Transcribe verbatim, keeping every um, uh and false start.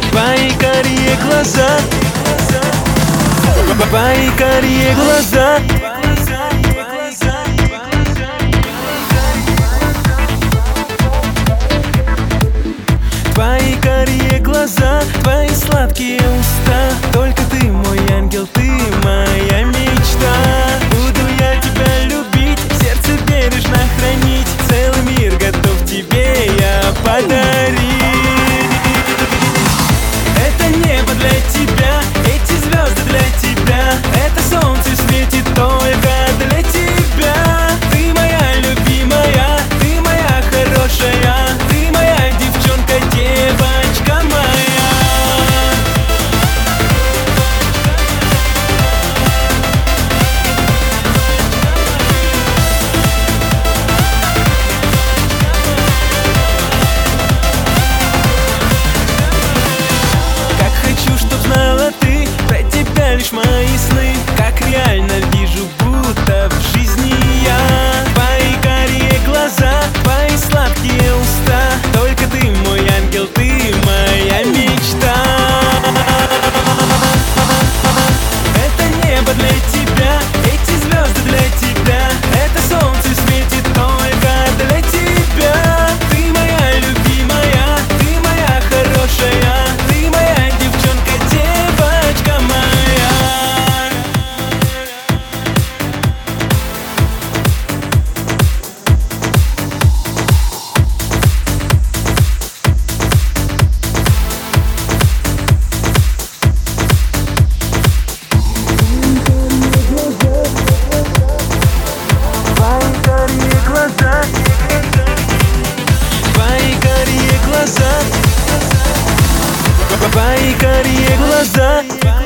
Твои карие глаза, твои карие глаза, твои карие глаза, твои сладкие уста. Только ты мой ангел, ты моя мечта. Буду я тебя любить, сердце бережно хранить. Целый мир готов тебе я подарить. Это небо для тебя, эти звезды для тебя. Это солнце светит только для тебя. Ты моя любимая, ты моя хорошая, ты моя девчонка, девочка моя. Как хочу, чтоб знала ты, про тебя лишь мои сны. Как реально вижу, будто в жизни я. Твои карие глаза, твои сладкие уста. Только ты мой ангел, ты моя мечта. Это небо для тебя, эти звезды для тебя. Это солнце светит только для тебя. Ты моя любимая, ты моя хорошая, ты моя девчонка, девочка моя. Твои карие глаза, твои карие глаза, твои карие глаза.